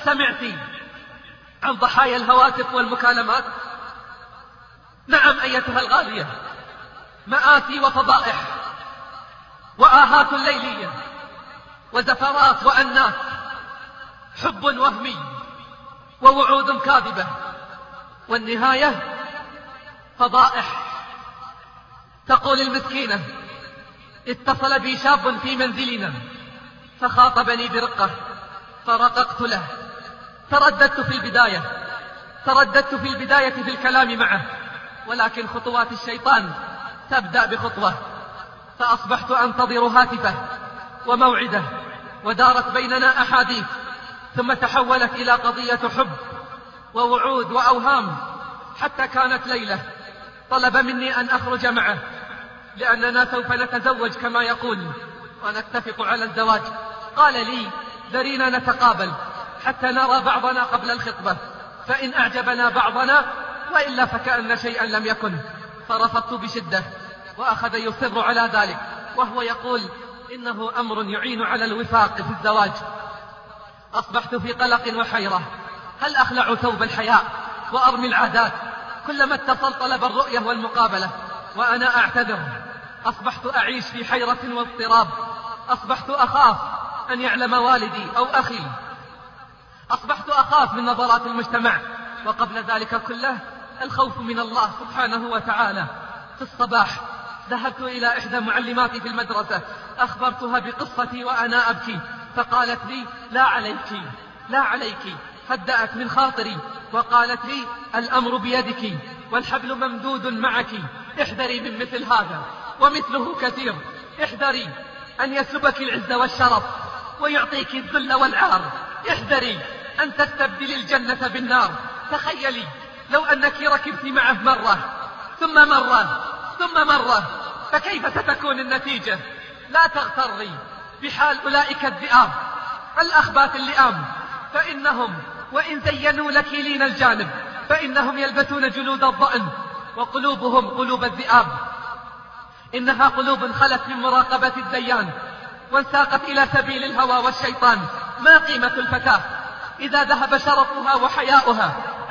سمعت عن ضحايا الهواتف والمكالمات؟ نعم أيتها الغالية، مآسي وفضائح وآهات ليلية وزفرات وأنات، حب وهمي ووعود كاذبة، والنهاية فضائح. تقول المسكينة: اتصل بي شاب في منزلنا فخاطبني برقة فرققت له. ترددت في البداية في الكلام معه، ولكن خطوات الشيطان تبدأ بخطوة، فأصبحت أنتظر هاتفه وموعده، ودارت بيننا أحاديث، ثم تحولت إلى قضية حب ووعود وأوهام، حتى كانت ليلة طلب مني أن أخرج معه، لأننا سوف نتزوج كما يقول ونتفق على الزواج. قال لي: ذرينا نتقابل حتى نرى بعضنا قبل الخطبة، فإن أعجبنا بعضنا، وإلا فكأن شيئا لم يكن. فرفضت بشدة، وأخذ يصر على ذلك، وهو يقول إنه أمر يعين على الوفاق في الزواج. أصبحت في قلق وحيرة، هل أخلع ثوب الحياء وأرمي العادات؟ كلما اتصل طلب الرؤية والمقابلة وأنا أعتذر. أصبحت أعيش في حيرة واضطراب، أصبحت أخاف أن يعلم والدي أو أخي، أصبحت أخاف من نظرات المجتمع، وقبل ذلك كله الخوف من الله سبحانه وتعالى. في الصباح ذهبت إلى إحدى معلماتي في المدرسة، أخبرتها بقصتي وأنا أبكي، فقالت لي: لا عليك، هدأت من خاطري، وقالت لي: الأمر بيدك والحبل ممدود معك، احذري من مثل هذا ومثله كثير، احذري أن يسلبك العز والشرف ويعطيك الذل والعار، احذري أن تستبدل الجنة بالنار. تخيلي لو أنك ركبت معه مرة ثم مرة ثم مرة، فكيف ستكون النتيجة؟ لا تغتري بحال أولئك الذئاب الأخبات اللئام، فإنهم وإن زينوا لك لين الجانب فإنهم يلبسون جلود الضأن وقلوبهم قلوب الذئاب. إنها قلوب خلت من مراقبة الديان وانساقت إلى سبيل الهوى والشيطان. ما قيمة الفتاة إذا ذهب شرفها وحياؤها؟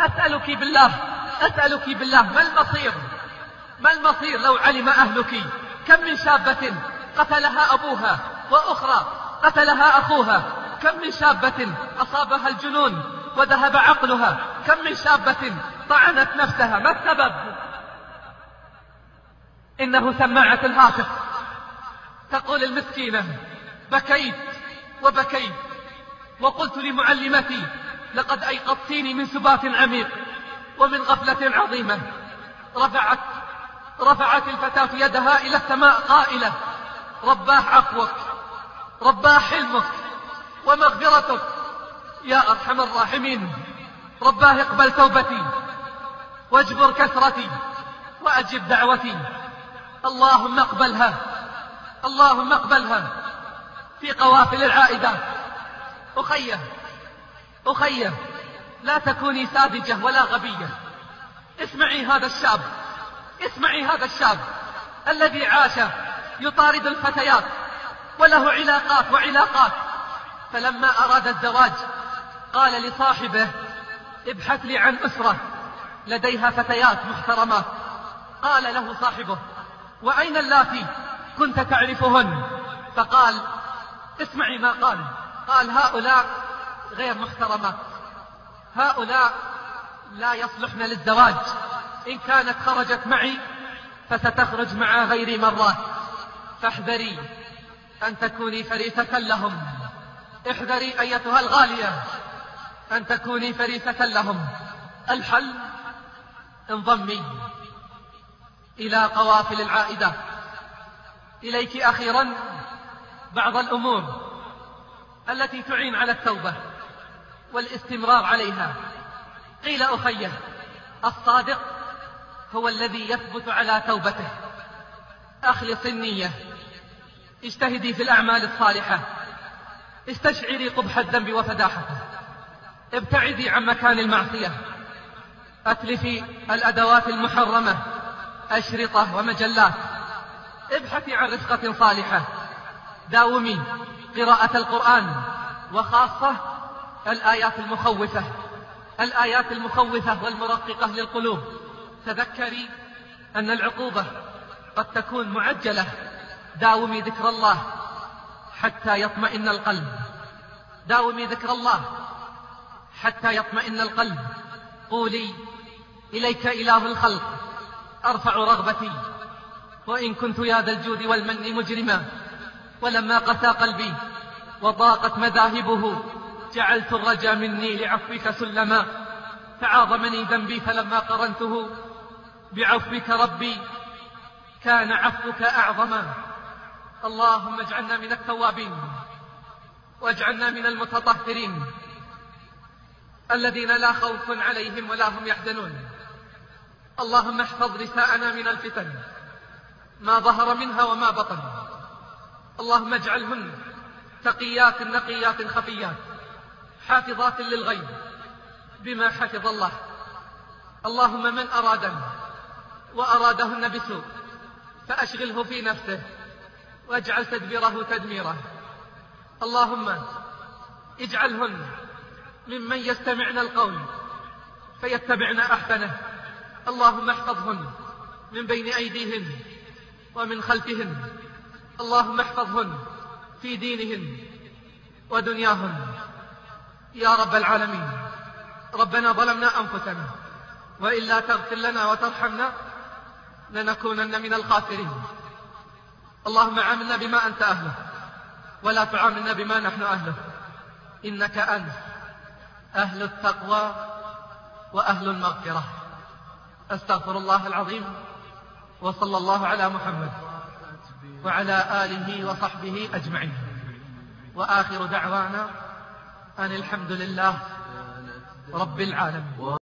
أسألك بالله ما المصير لو علم أهلك كم من شابة قتلها أبوها، وأخرى قتلها أخوها؟ كم من شابة أصابها الجنون وذهب عقلها؟ كم من شابة طعنت نفسها؟ ما السبب؟ إنه سماعة الهاتف. تقول المسكينة: بكيت وبكيت وقلت لمعلمتي: لقد أيقظتيني من سبات عميق ومن غفلة عظيمة. رفعت الفتاة يدها إلى السماء قائلة: رباه عفوك، رباه حلمك ومغفرتك يا أرحم الراحمين، رباه اقبل توبتي واجبر كسرتي وأجب دعوتي. اللهم اقبلها في قوافل العائدات. أخيه لا تكوني ساذجة ولا غبية. اسمعي هذا الشاب الذي عاش يطارد الفتيات وله علاقات، فلما أراد الزواج قال لصاحبه: ابحث لي عن أسرة لديها فتيات محترمات. قال له صاحبه: وأين اللاتي كنت تعرفهن؟ فقال: اسمعي ما قال: هؤلاء غير محترمات، هؤلاء لا يصلحن للزواج، إن كانت خرجت معي فستخرج مع غيري مرات، فاحذري أن تكوني فريسة لهم. احذري أيتها الغالية أن تكوني فريسة لهم. الحل: انضمي إلى قوافل العائدة. إليك أخيرا بعض الأمور التي تعين على التوبة والاستمرار عليها. قيل: أخيه، الصادق هو الذي يثبت على توبته. أخلص النية، اجتهدي في الأعمال الصالحة، استشعري قبح الذنب وفداحته، ابتعدي عن مكان المعصية، أتلفي الأدوات المحرمة، أشرطة ومجلات، ابحثي عن رفقة صالحة، داومي قراءة القرآن، وخاصة الآيات المخوفة والمرققة للقلوب. تذكري أن العقوبة قد تكون معجلة. داومي ذكر الله حتى يطمئن القلب. داومي ذكر الله حتى يطمئن القلب. قولي: إليك إله الخلق أرفع رغبتي، وإن كنت يا ذا الجود والمن مجرما، ولما قسى قلبي وضاقت مذاهبه جعلت الرجا مني لعفوك سلما، فعاظمني ذنبي فلما قرنته بعفوك ربي كان عفوك أعظما. اللهم اجعلنا من التوابين، واجعلنا من المتطهرين الذين لا خوف عليهم ولا هم يحزنون. اللهم احفظ نساءنا من الفتن ما ظهر منها وما بطن. اللهم اجعلهن تقيات نقيات خفيات حافظات للغيب بما حفظ الله. اللهم من أرادنا وأرادهن بسوء فأشغله في نفسه واجعل تدبيره تدميره. اللهم اجعلهن ممن يستمعن القول فيتبعن أحسنه. اللهم احفظهن من بين أيديهن ومن خلفهن. اللهم احفظهن في دينهن ودنياهن يا رب العالمين. ربنا ظلمنا أنفسنا، وإلا تغفر لنا وترحمنا لنكونن من الخاسرين. اللهم عاملنا بما أنت أهله ولا تعاملنا بما نحن أهله، إنك أنت أهل التقوى وأهل المغفرة. أستغفر الله العظيم، وصلى الله على محمد وعلى آله وصحبه أجمعين، وآخر دعوانا أن الحمد لله رب العالمين.